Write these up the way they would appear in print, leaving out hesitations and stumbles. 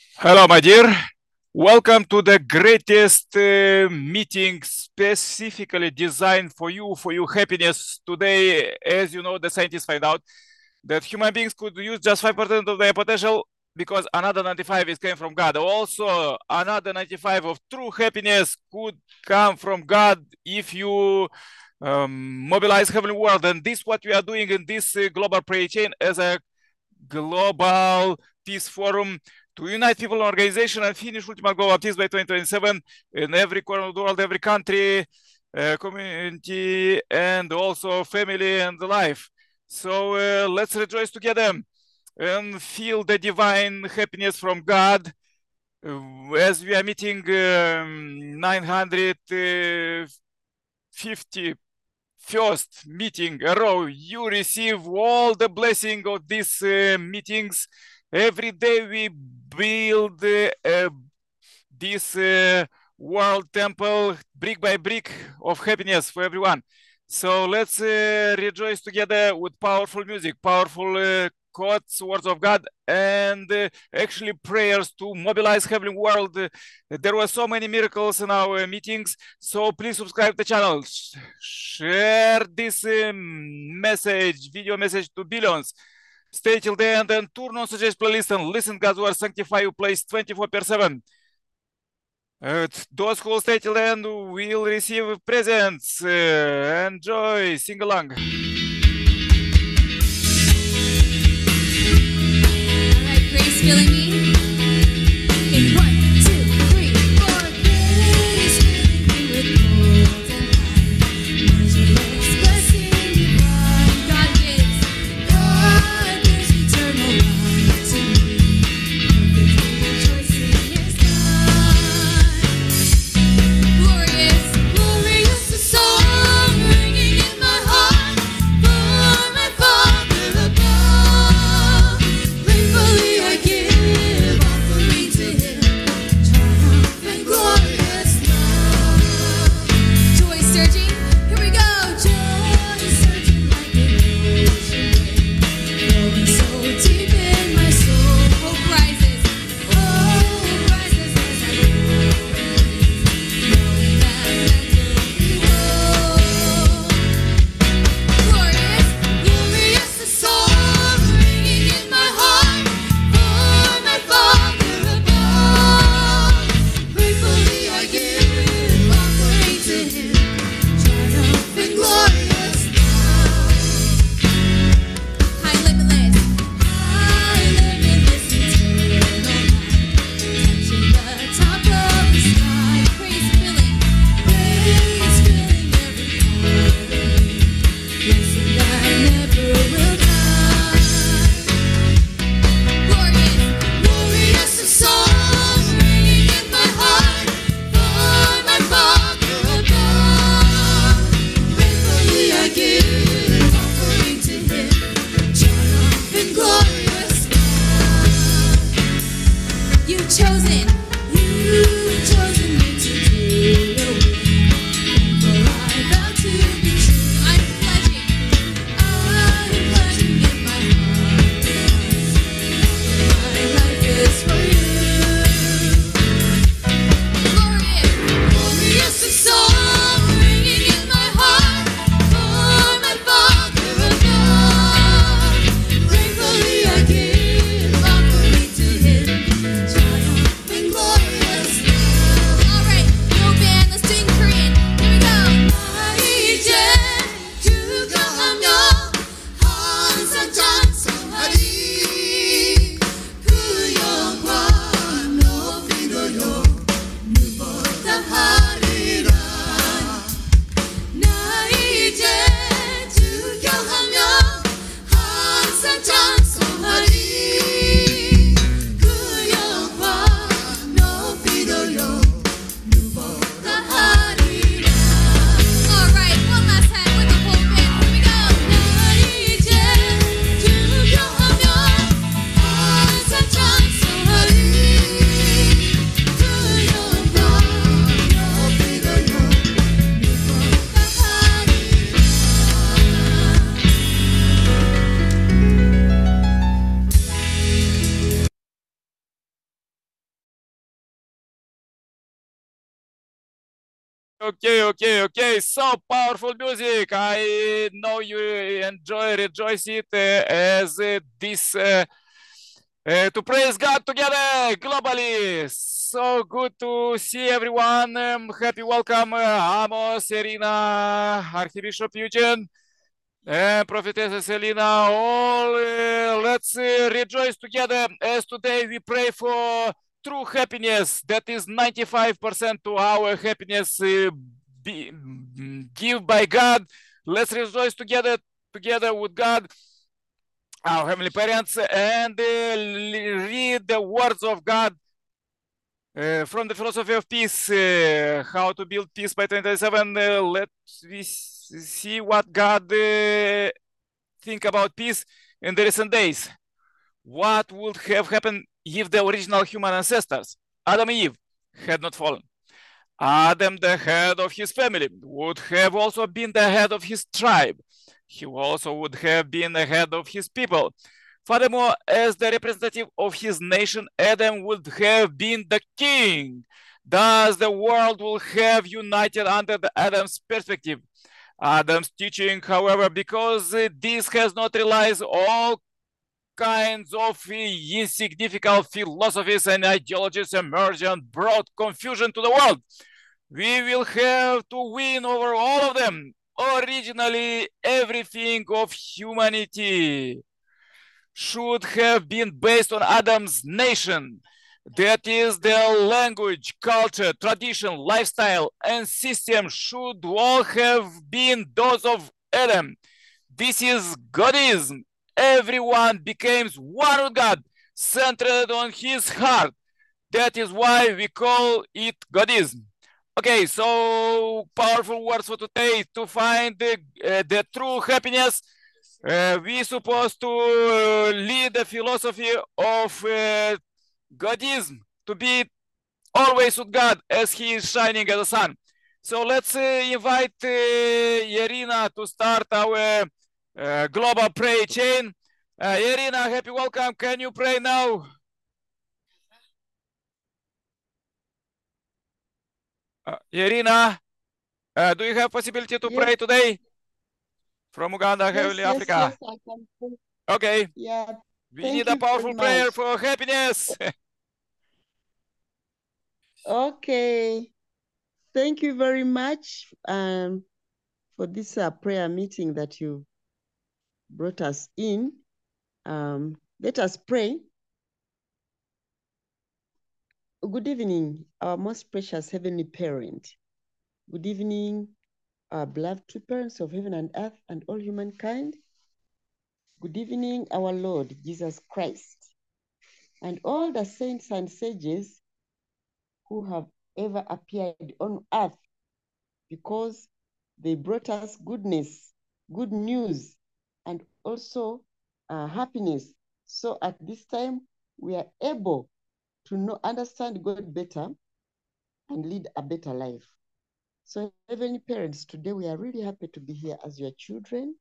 Hello, my dear. Welcome to the greatest meeting specifically designed for your happiness. Today, as you know, the scientists find out that human beings could use just 5% of their potential because another 95 is coming from God. Also, another 95 of true happiness could come from God if you mobilize heavenly world. And this what we are doing in this global prayer chain as a global peace forum to unite people in organization and finish ultimate global peace by 2027 in every corner of the world, every country, community, and also family and life. So let's rejoice together and feel the divine happiness from God as we are meeting 950 first meeting a row. You receive all the blessing of these meetings. Every day we build this world temple brick by brick of happiness for everyone. So let's rejoice together with powerful music, powerful quotes, words of God, and actually prayers to mobilize heavenly world. There were so many miracles in our meetings. So please subscribe to the channel, share this message, video message to billions. Stay till the end and turn on suggest playlist and listen God's word, sanctify your place 24/7. Those who will stay till the end will receive presents. Enjoy, sing along. All right, Grace, feeling me? In 1, 2, 3, 4. Grace, feeling me with golden light. Measureless blessing divine. God gives eternal life to me. Perfectly rejoicing is God. Glorious, glorious, the song ringing in my heart for my Father above. Gratefully I give Okay. So powerful music. I know you rejoice it as this to praise God together globally. So good to see everyone. Happy welcome, Amos, Irina, Archbishop Eugene, Prophetess Selena. All let's rejoice together as today we pray for true happiness. That is 95% to our happiness give by God. Let's rejoice together with God, our heavenly parents, and read the words of God from the philosophy of peace, how to build peace by 2027. Let's see what God think about peace in the recent days. What would have happened if the original human ancestors, Adam and Eve, had not fallen? Adam, the head of his family, would have also been the head of his tribe. He also would have been the head of his people. Furthermore, as the representative of his nation, Adam would have been the king. Thus, the world will have united under the Adam's perspective. Adam's teaching, however, because this has not realized all kinds of insignificant philosophies and ideologies emerged and brought confusion to the world. We will have to win over all of them. Originally, everything of humanity should have been based on Adam's nation. That is, their language, culture, tradition, lifestyle, and system should all have been those of Adam. This is Godism. Everyone becomes one with God, centered on his heart. That is why we call it Godism. Okay, so powerful words for today. To find the true happiness, we supposed to lead the philosophy of Godism, to be always with God as he is shining as the sun. So let's invite Irina to start our global prayer chain. Irina, happy welcome. Can you pray now? Irina, do you have possibility to Yes. pray today? From Uganda, Yes, Heavenly yes, Africa. yes, I can pray. Okay, Yeah, we thank need a you powerful very prayer much. for happiness. Okay, thank you very much for this prayer meeting that you brought us in. Let us pray. Good evening, our most precious heavenly parent. Good evening, our beloved two parents of heaven and earth and all humankind. Good evening, our Lord Jesus Christ, and all the saints and sages who have ever appeared on earth, because they brought us goodness, good news, and also happiness. So at this time, we are able to understand God better and lead a better life. So Heavenly Parents, today we are really happy to be here as your children.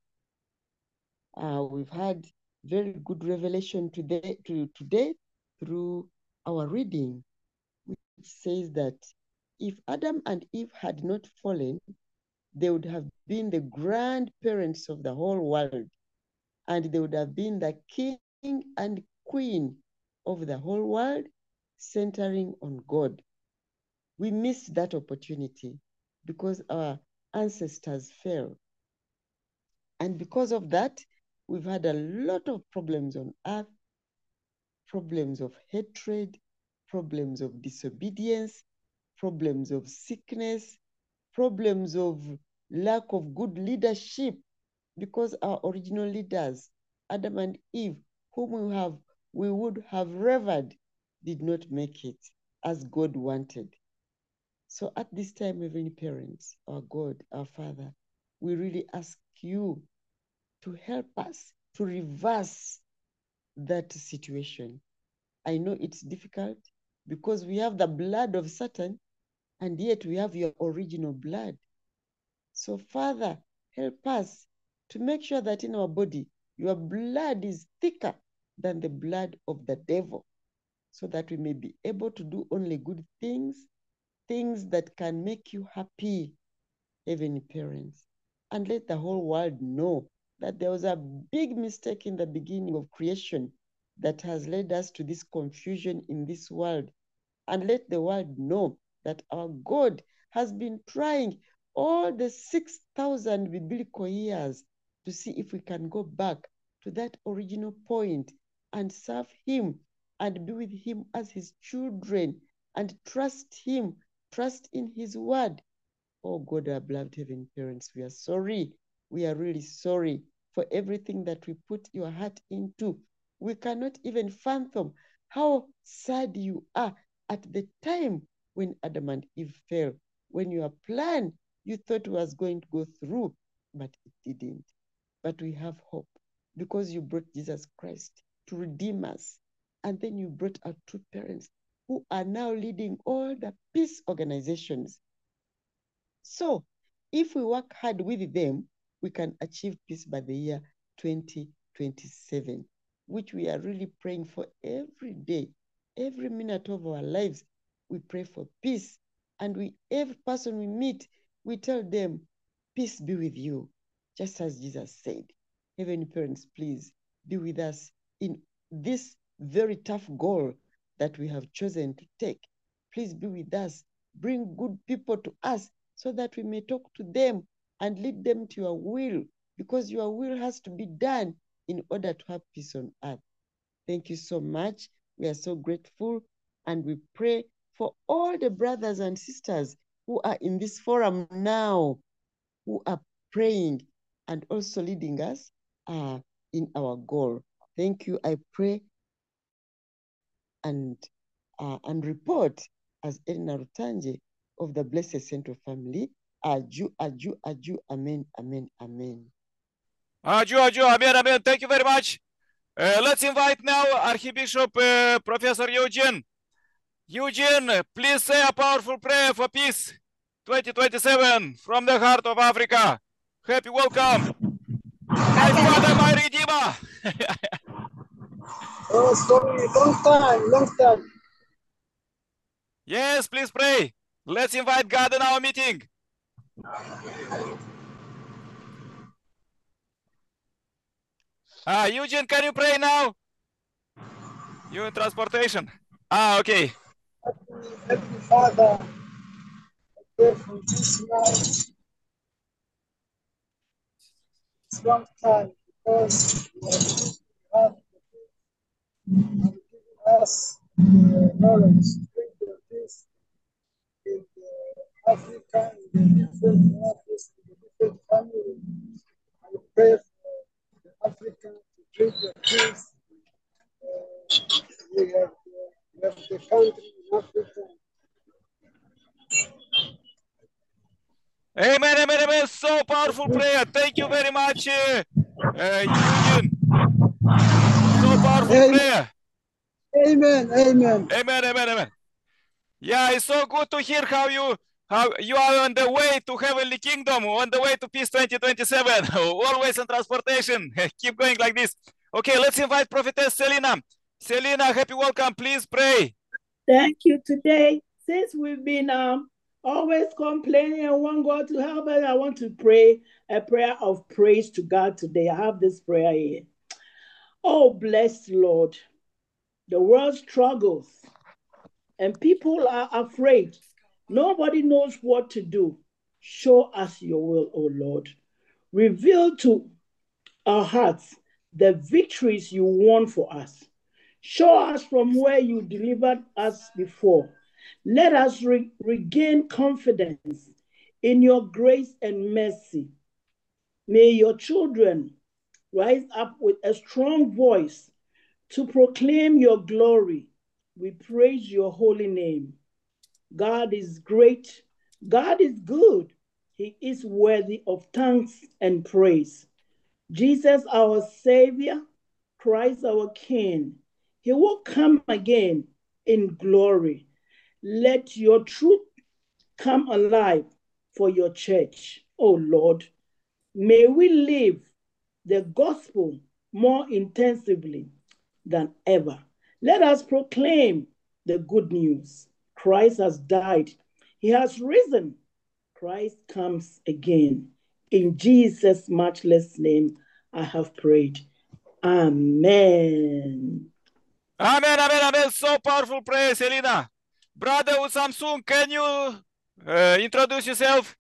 We've had very good revelation today through our reading, which says that if Adam and Eve had not fallen, they would have been the grandparents of the whole world, and they would have been the king and queen of the whole world, centering on God. We missed that opportunity because our ancestors fell. And because of that, we've had a lot of problems on earth, problems of hatred, problems of disobedience, problems of sickness, problems of lack of good leadership, because our original leaders, Adam and Eve, whom we would have revered, did not make it as God wanted. So at this time, Heavenly Parents, our God, our Father, we really ask you to help us to reverse that situation. I know it's difficult because we have the blood of Satan, and yet we have your original blood. So Father, help us to make sure that in our body, your blood is thicker than the blood of the devil, so that we may be able to do only good things, things that can make you happy, Heavenly Parents, and let the whole world know that there was a big mistake in the beginning of creation that has led us to this confusion in this world. And let the world know that our God has been trying all the 6,000 biblical years to see if we can go back to that original point and serve Him and be with Him as His children and trust Him, trust in His word. Oh God, our beloved Heavenly Parents, we are sorry. We are really sorry for everything that we put your heart into. We cannot even fathom how sad you are at the time when Adam and Eve fell, when your plan you thought was going to go through, but it didn't. But we have hope because you brought Jesus Christ to redeem us. And then you brought our two parents who are now leading all the peace organizations. So if we work hard with them, we can achieve peace by the year 2027, which we are really praying for every day, every minute of our lives. We pray for peace. And every person we meet, we tell them, peace be with you, just as Jesus said. Heavenly Parents, please be with us in this very tough goal that we have chosen to take. Please be with us. Bring good people to us so that we may talk to them and lead them to your will, because your will has to be done in order to have peace on earth. Thank you so much. We are so grateful, and we pray for all the brothers and sisters who are in this forum now, who are praying and also leading us in our goal. Thank you. I pray and report as Elena Rutanje of the Blessed Central Family. Aju, aju, aju, amen, amen, amen. Aju, amen, amen. Thank you very much. Let's invite now Archbishop Professor Eugene. Eugene, please say a powerful prayer for peace 2027 from the heart of Africa. Happy welcome. My Father, my Redeemer. Oh, sorry, long time. Yes, please pray. Let's invite God in our meeting. Eugene, can you pray now? You in transportation. Okay. Heavenly Father, I pray for this night. It's long time because you have given us the knowledge to bring the peace in Africa, in the different countries, in the different families. I pray for the African to bring the peace. We have the country in Africa. Amen, amen, amen. So powerful prayer. Thank you very much, Eugene. So powerful Amen. prayer. Amen. Amen. Amen, amen, amen. Yeah, it's so good to hear how you are on the way to heavenly kingdom, on the way to peace 2027. Always in transportation. Keep going like this. Okay, let's invite Prophetess Selina. Selina, happy welcome. Please pray. Thank you. Today, since we've been always complaining and want God to help us, I want to pray a prayer of praise to God today. I have this prayer here. Oh, blessed Lord, the world struggles and people are afraid. Nobody knows what to do. Show us your will, O Lord. Reveal to our hearts the victories you won for us. Show us from where you delivered us before. Let us regain confidence in your grace and mercy. May your children rise up with a strong voice to proclaim your glory. We praise your holy name. God is great. God is good. He is worthy of thanks and praise. Jesus, our Savior, Christ, our King, he will come again in glory. Let your truth come alive for your church, oh Lord. May we live the gospel more intensively than ever. Let us proclaim the good news. Christ has died. He has risen. Christ comes again. In Jesus' matchless name, I have prayed. Amen. Amen, amen, amen. So powerful prayer, Selina. Brother with Samsung, can you introduce yourself?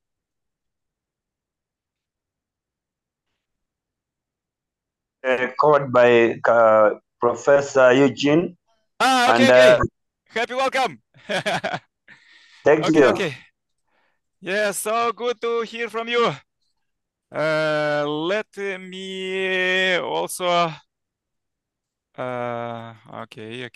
Covered by Professor Eugene. Okay, And, okay. Happy welcome. Thank Okay, you. okay. Yeah, so good to hear from you. Let me also. Okay.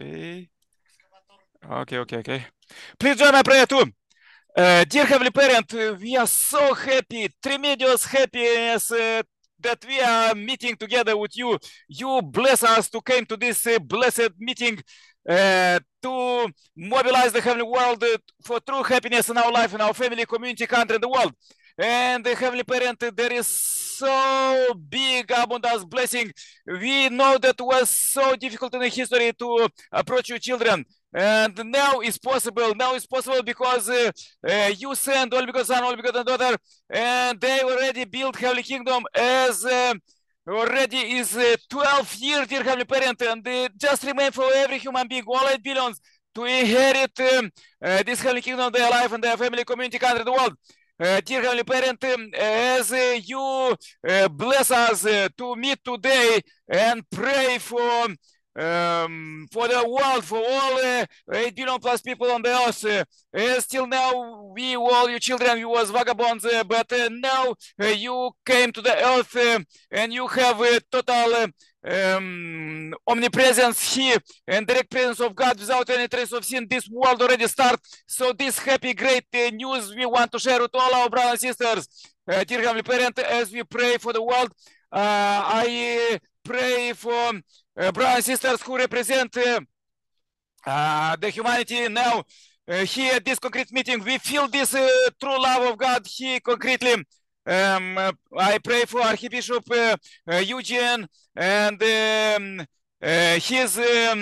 Please join my prayer too. Dear Heavenly Parent, we are so happy, tremendous happiness that we are meeting together with you. You bless us to come to this blessed meeting to mobilize the heavenly world for true happiness in our life, in our family, community, country, and the world. And the Heavenly Parent, there is so big abundance blessing. We know that it was so difficult in the history to approach your children. And now it's possible. Now it's possible because you send only begotten Son, only begotten daughter, and they already built Heavenly Kingdom as already is 12 years, dear Heavenly Parent, and just remain for every human being, all 8 billions, to inherit this Heavenly Kingdom, their life and their family, community, country, the world. Dear Heavenly Parent, as you bless us to meet today and pray for the world, for all 8 billion plus people on the earth. Still now, we, all your children, you was vagabonds, but now you came to the earth and you have total omnipresence here and direct presence of God without any trace of sin. This world already starts. So this happy, great news we want to share with all our brothers and sisters. Dear Heavenly Parent, as we pray for the world, I pray for brothers and sisters who represent the humanity now here at this concrete meeting. We feel this true love of God here concretely. I pray for Archbishop Eugene and his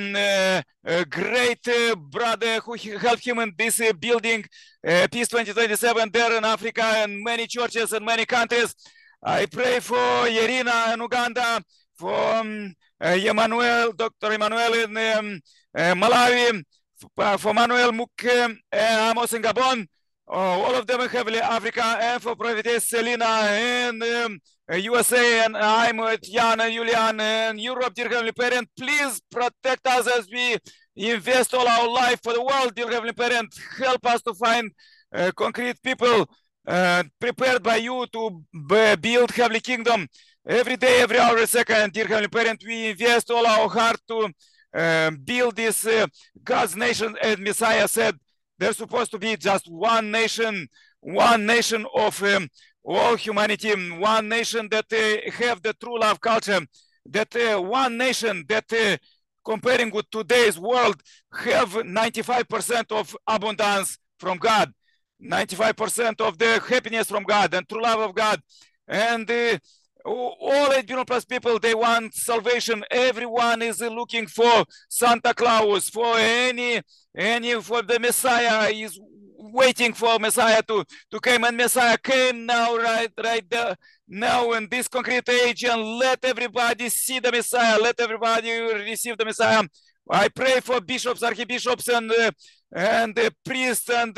great brother who helped him in this building Peace 2027 there in Africa and many churches and many countries. I pray for Irina in Uganda, for Emmanuel, Dr. Emmanuel in Malawi, for Manuel Muke, Amos in Gabon, all of them in Heavenly Africa, and for Prophetess Selina in USA, and I'm with Jan and Julian in Europe. Dear Heavenly Parent, please protect us as we invest all our life for the world. Dear Heavenly Parent, help us to find concrete people prepared by you to build Heavenly Kingdom every day, every hour, every second. Dear Heavenly Parent, we invest all our heart to build this God's nation. As Messiah said, there's supposed to be just one nation of all humanity, one nation that have the true love culture, that one nation that comparing with today's world have 95% of abundance from God, 95% of the happiness from God and true love of God. And all 8 billion plus people, they want salvation. Everyone is looking for Santa Claus, for for the Messiah, is waiting for Messiah to come, and Messiah came now, right there, now in this concrete age, and let everybody see the Messiah, let everybody receive the Messiah. I pray for bishops, archbishops, and priests, and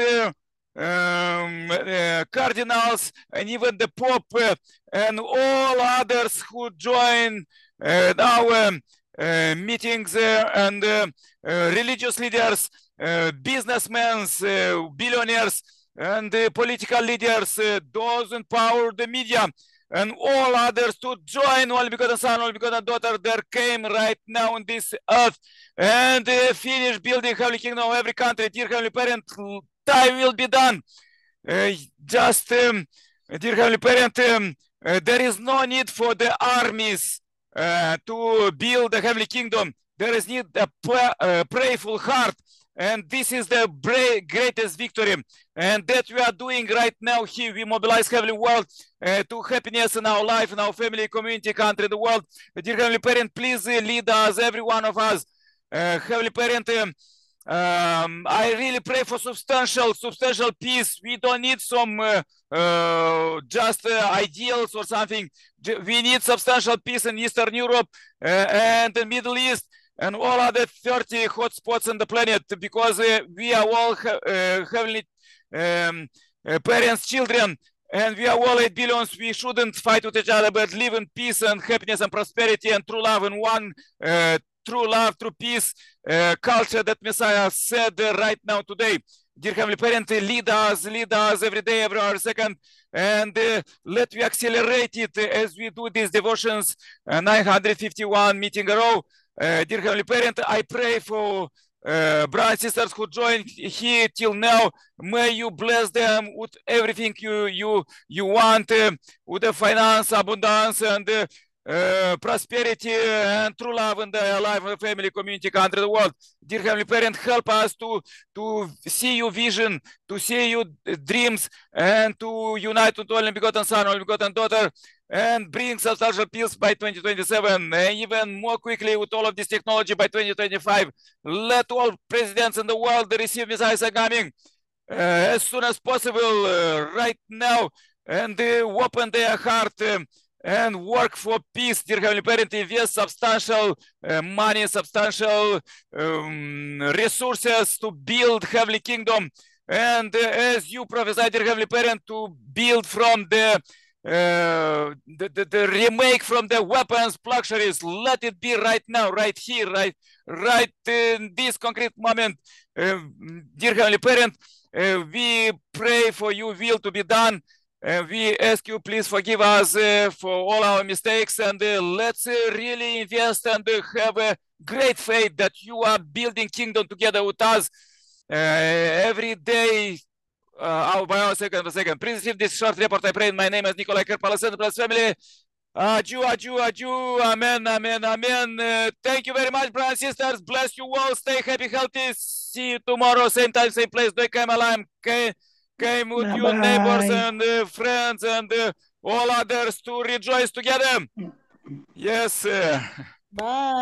cardinals, and even the Pope, and all others who join our meetings, and religious leaders, businessmen, billionaires, and political leaders, those in power, the media, and all others to join only begotten Son, only begotten daughter. There came right now on this earth and finish building Heavenly Kingdom of every country. Dear Heavenly Parent, time will be done. Dear Heavenly Parent, there is no need for the armies to build the Heavenly Kingdom. There is need a prayerful heart, and this is the greatest victory. And that we are doing right now here. We mobilize Heavenly World to happiness in our life, in our family, community, country, the world. Dear Heavenly Parent, please lead us, every one of us. Heavenly Parent, I really pray for substantial peace. We don't need some just ideals or something. We need substantial peace in Eastern Europe and the Middle East and all other 30 hotspots on the planet, because we are all heavenly parents, children, and we are all 8 billions. We shouldn't fight with each other, but live in peace and happiness and prosperity and true love in one true love, true peace culture that Messiah said right now today. Dear Heavenly Parent, lead us every day, every hour, second, and let we accelerate it as we do these devotions 951 meeting a row. Dear Heavenly Parent, I pray for brothers and sisters who joined here till now. May you bless them with everything you want, with the finance, abundance, and prosperity and true love in their life, family, community, country, the world. Dear Heavenly Parent, help us to see your vision, to see your dreams, and to unite with only begotten Son, only begotten Daughter, and bring substantial peace by 2027, and even more quickly with all of this technology by 2025. Let all presidents in the world receive Messiah coming as soon as possible right now, and open their heart and work for peace. Dear Heavenly Parent, invest substantial money, substantial resources to build Heavenly Kingdom. And as you prophesy, dear Heavenly Parent, to build from the remake from the weapons, luxuries, let it be right now, right here, right in this concrete moment. Dear Heavenly Parent, we pray for your will to be done. We ask you, please forgive us for all our mistakes, and let's really invest and have a great faith that you are building kingdom together with us every day. By second. Please receive this short report. I pray in my name as Nikolai Kerpalasena plus family. Adieu. Amen. Thank you very much, brothers and sisters. Bless you all. Stay happy, healthy. See you tomorrow, same time, same place. Do come alive. Came with your neighbors and friends and all others to rejoice together. Yes. Bye.